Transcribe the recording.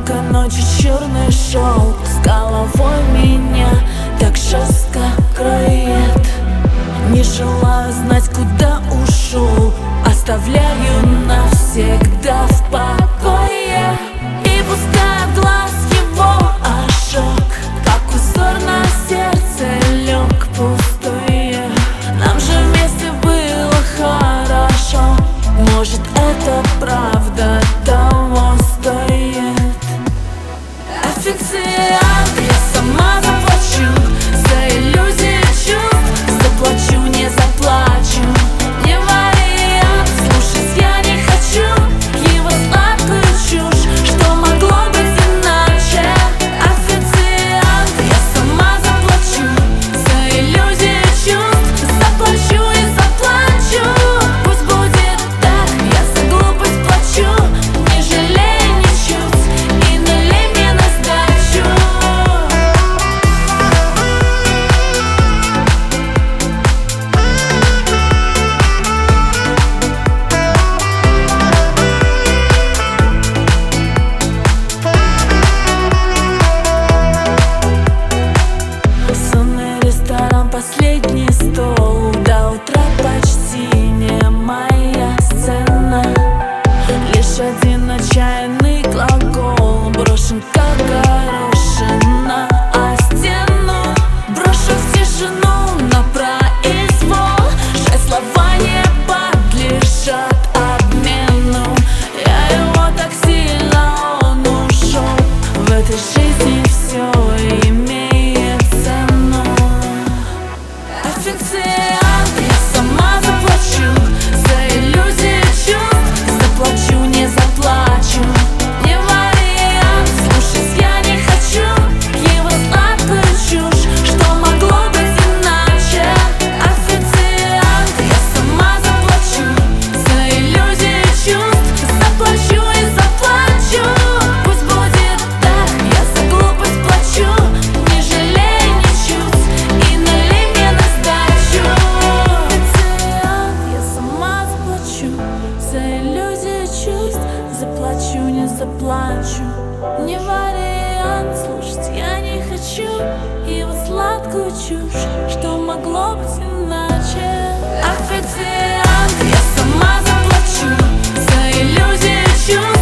Только ночью черный шелк с головой меня так жестко кроет. Не желаю знать, куда ушел, оставляю навсегда в покое. И пускай в глаз его ожог, как узор на сердце лег пустое. Нам же вместе было хорошо, может, это правда того стоит. Официант, я сама заплачу за иллюзии чувств, заплачу, не заплачу. Не вариант, слушать я не хочу его сладкую чушь, что могло быть иначе. Официант, я сама заплачу за иллюзии чувств, заплачу и заплачу. Пусть будет так, я за глупость плачу, не жалею ничуть, и налей мне на сдачу. Сонный ресторан, последний стол, до утра почти не моя сцена. Лишь один отчаянный глагол брошен как горошина о стену. Брошу в тишину на произвол, жаль, слова не подлежат обмену. Я его так сильно, он ушел, в этой жизни все имеет цену. Официант, я сама заплачу за иллюзии чувств, заплачу, не заплачу. Не вариант, слушать я не хочу его сладкую чушь, что могло быть иначе. Официант, я сама заплачу за иллюзии чувств, заплачу и заплачу. Пусть будет так, я за глупость плачу, не жалею ничуть, и налей мне на сдачу. Официант, я сама заплачу за иллюзии чувств, заплачу, не заплачу. Не вариант, слушать я не хочу его сладкую чушь, что могло быть иначе. Официант, я сама заплачу за иллюзии чувств.